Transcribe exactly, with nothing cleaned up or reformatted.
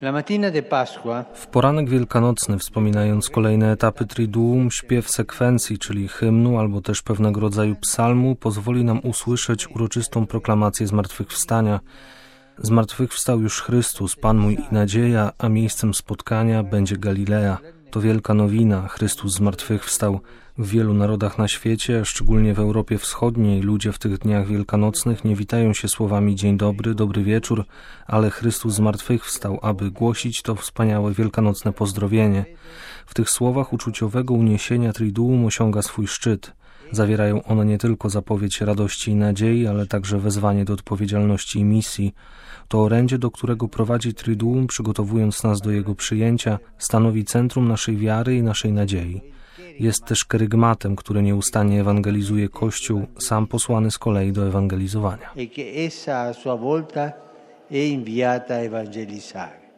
W poranek wielkanocny, wspominając kolejne etapy Triduum, śpiew sekwencji, czyli hymnu albo też pewnego rodzaju psalmu, pozwoli nam usłyszeć uroczystą proklamację zmartwychwstania. Zmartwychwstał już Chrystus, Pan mój i nadzieja, a miejscem spotkania będzie Galilea. To wielka nowina, Chrystus zmartwychwstał. W wielu narodach na świecie, szczególnie w Europie Wschodniej, ludzie w tych dniach wielkanocnych nie witają się słowami dzień dobry, dobry wieczór, ale Chrystus zmartwychwstał, aby głosić to wspaniałe wielkanocne pozdrowienie. W tych słowach uczuciowego uniesienia Triduum osiąga swój szczyt. Zawierają one nie tylko zapowiedź radości i nadziei, ale także wezwanie do odpowiedzialności i misji. To orędzie, do którego prowadzi Triduum, przygotowując nas do jego przyjęcia, stanowi centrum naszej wiary i naszej nadziei. Jest też kerygmatem, który nieustannie ewangelizuje Kościół, sam posłany z kolei do ewangelizowania. E che essa a sua volta è inviata a evangelizzare.